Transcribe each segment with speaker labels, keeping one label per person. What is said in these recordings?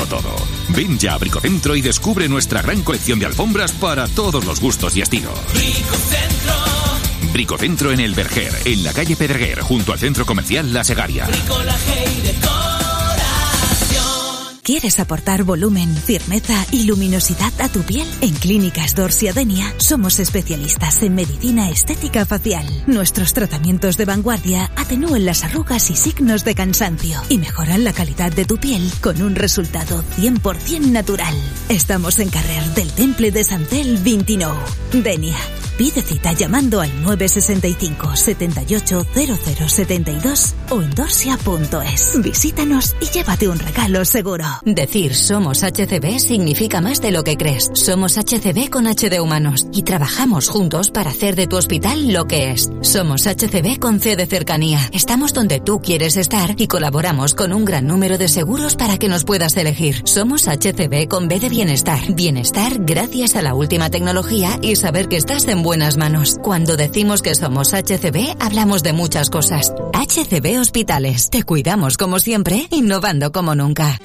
Speaker 1: tenerlo todo. Ven ya a Bricocentro y descubre nuestra gran colección de alfombras para todos los gustos y estilos.
Speaker 2: Bricocentro.
Speaker 1: Bricocentro en El Verger, en la calle Pedreguer, junto al centro comercial La Segaria.
Speaker 2: Bricolaje y decoración.
Speaker 3: ¿Quieres aportar volumen, firmeza y luminosidad a tu piel? En Clínicas Dorsia Denia somos especialistas en medicina estética facial. Nuestros tratamientos de vanguardia atenúan las arrugas y signos de cansancio y mejoran la calidad de tu piel con un resultado 100% natural. Estamos en Carrer del Temple de Santel 29. Denia. Pide cita llamando al 965 78 0072 o en dorsia.es. Visítanos y llévate un regalo seguro.
Speaker 4: Decir somos HCB significa más de lo que crees. Somos HCB con H de humanos y trabajamos juntos para hacer de tu hospital lo que es. Somos HCB con C de cercanía. Estamos donde tú quieres estar y colaboramos con un gran número de seguros para que nos puedas elegir. Somos HCB con B de bienestar. Bienestar gracias a la última tecnología y saber que estás en buenas manos. Cuando decimos que somos HCB, hablamos de muchas cosas. HCB Hospitales. Te cuidamos como siempre, innovando como nunca.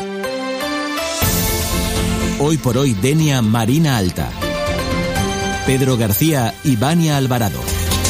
Speaker 5: Hoy por hoy Denia Marina Alta. Pedro García y Vania Alvarado.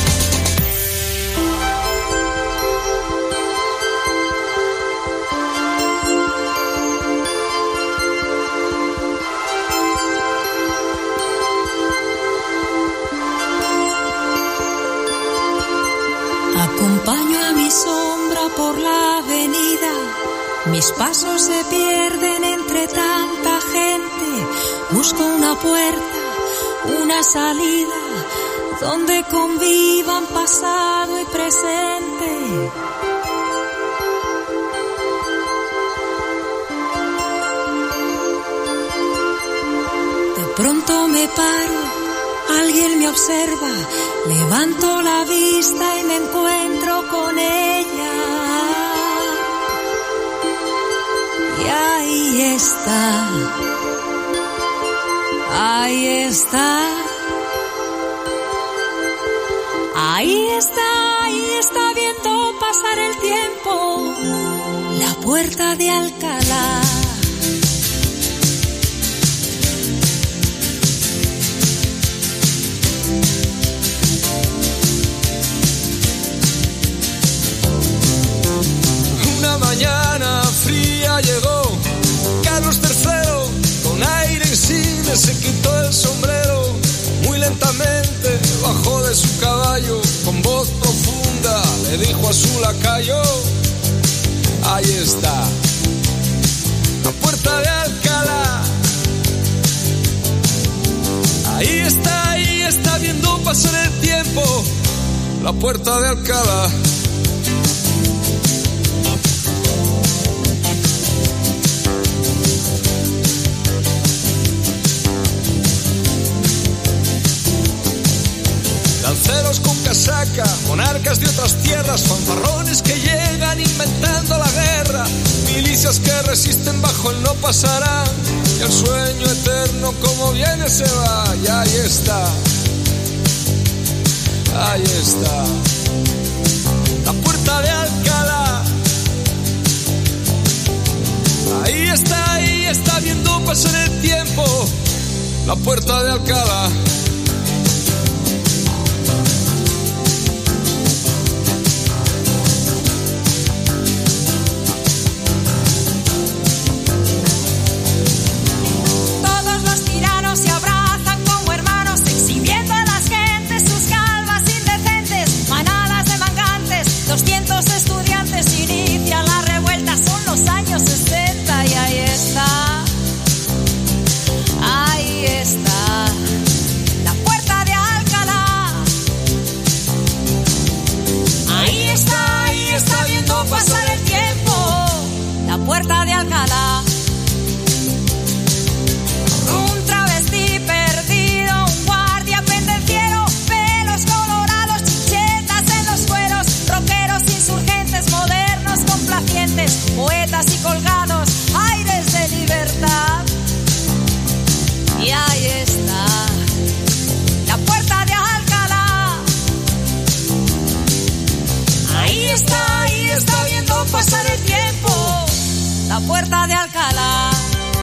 Speaker 6: Acompaño a mi sombra por la avenida, mis pasos se pierden entre tanta gente, busco una puerta, una salida, donde convivan pasado y presente. De pronto me paro. Alguien me observa, levanto la vista y me encuentro con ella. Y ahí está, ahí está, ahí está, ahí está viendo pasar el tiempo, la puerta de Alcalá.
Speaker 7: Mañana fría llegó Carlos III, con aire insigne se quitó el sombrero, muy lentamente bajó de su caballo, con voz profunda le dijo a su lacayo: ahí está, la puerta de Alcalá. Ahí está viendo pasar el tiempo, la puerta de Alcalá. Lanceros con casaca, monarcas de otras tierras, fanfarrones que llegan inventando la guerra, milicias que resisten bajo el no pasarán, y el sueño eterno como viene se va. Y ahí está, la puerta de Alcalá. Ahí está viendo pasar el tiempo, la puerta de Alcalá.